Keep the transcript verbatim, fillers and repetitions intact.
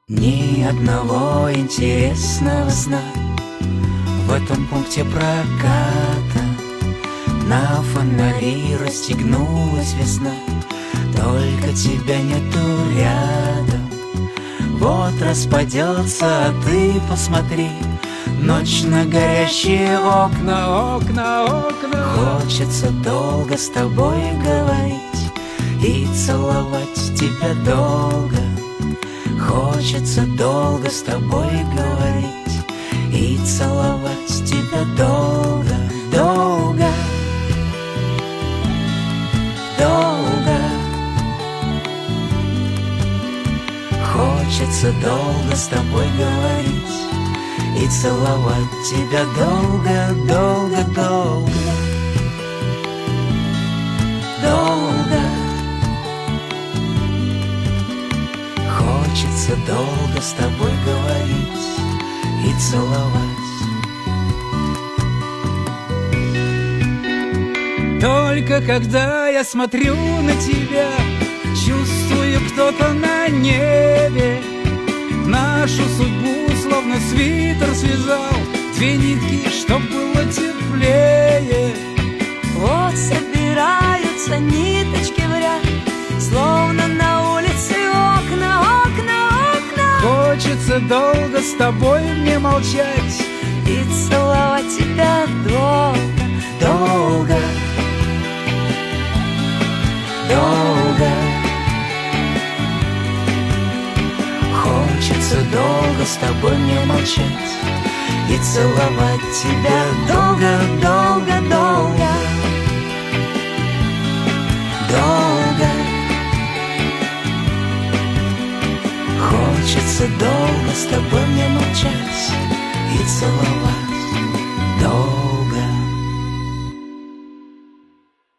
Ни одного интересного сна в этом пункте проката. На фонари расстегнулась весна, только тебя нету рядом. Вот распадется, а ты посмотри, ночь на горящие окна, окна, окна. Хочется долго с тобой говорить и целовать тебя долго. Хочется долго с тобой говорить и целовать тебя долго, долго, долго. Хочется долго с тобой говорить и целовать тебя долго, долго, долго, долго. Хочется долго с тобой говорить и целовать. Только когда я смотрю на тебя, чувствую, кто-то на небе нашу судьбу словно свитер связал, две нитки, чтоб было теплее. Вот собираются ниточки в ряд, словно на улице окна, окна, окна. Хочется долго с тобой мне молчать и целовать тебя долго, долго, долго. Хочется долго с тобой мне молчать и целовать тебя долго, долго, долго, долго. Хочется долго с тобой мне молчать и целовать.